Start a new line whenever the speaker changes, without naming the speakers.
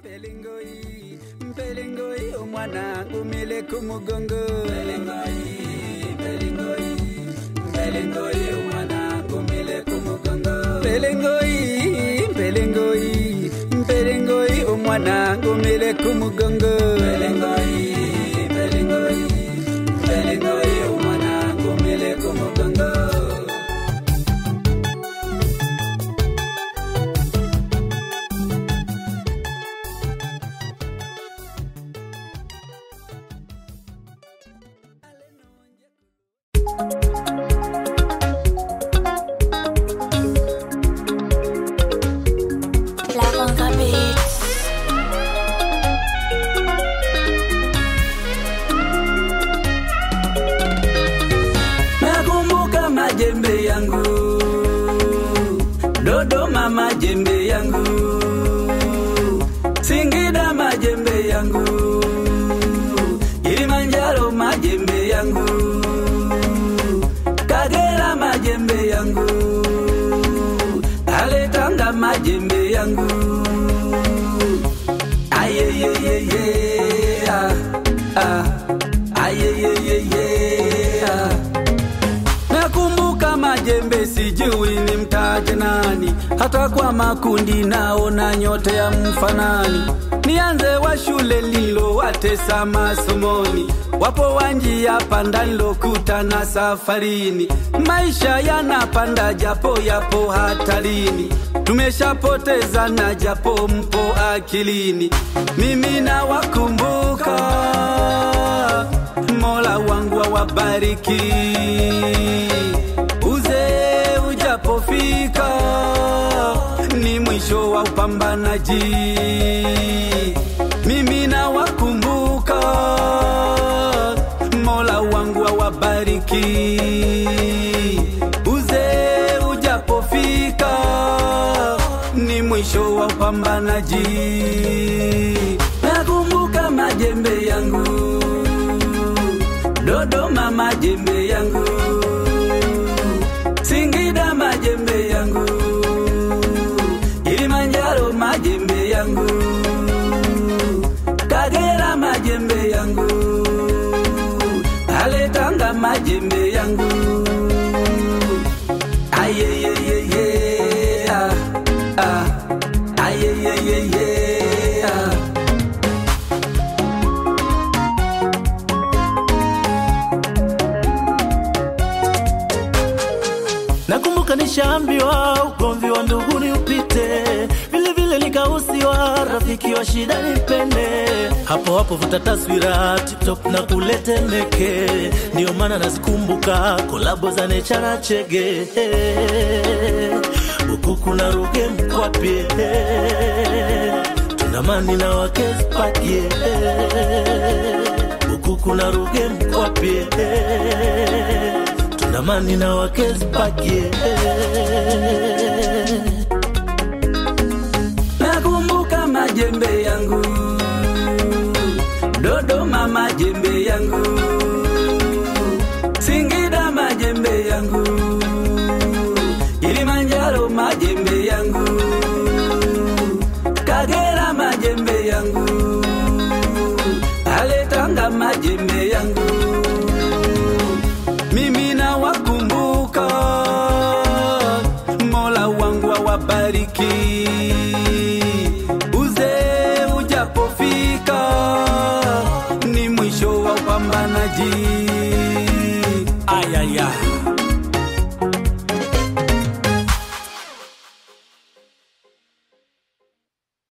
Mpelingoi omwanangu mile kumugongo. Mpelingoi omwanangu mile kumugongo. Mpelingoi omwanangu mile kumugongo. Mpelingoi omwanangu mile kumugongo. Nakumbuka majembe yangu, Dodoma majembe yangu, Singida majembe yangu, Kilimanjaro majembe yangu, Kagera majembe yangu, Tanga majembe yangu. Nakumbuka majembe sijui ni mtaje nani, hata kwa makundi naona nyote ya mfanani. Nianze wa shule lilo watesa masomoni, wapo wanji ya panda nilokutana safarini. Maisha yanapanda japo yapo hatarini, tumeshapoteza na japo mpo akilini. Mimi na wakumbuka, Mola wangu awabariki. Uzee ujapofika ni mwisho wa upambanaji. Mimi na wakumbuka, Mola wangu awabariki. Uzee ujapofika ni mwisho wa upambanaji. Nakumbuka majembe yangu, Dodoma majembe yangu, Singida majembe yangu, Kilimanjaro majembe yangu, Kagera majembe yangu, Tanga majembe yangu.
Nakumbuka nishaambiwa ugomvi wa ndugu ni upite, vile vile nikausiwa rafiki wa shida nipende. Hapo hapo vuta taswira TikTok na kulete meke, ndio maana nazikumbuka kolabo za Necha na Chege. Ukuku na Ruge Mkwapie, Tundamani na Wakezi Pakie. Ukuku na Ruge Mkwapie, Tundamani na Wakezi Pakie.
Nakumbuka majembe yangu, Dodoma majembe yangu, Singida majembe yangu, Kilimanjaro majembe yangu, Kagera majembe yangu, Tanga majembe yangu. Mimi na wakumbuka, Mola wangu awabariki. Uzee ujapofika ni mwisho wa upambanaji.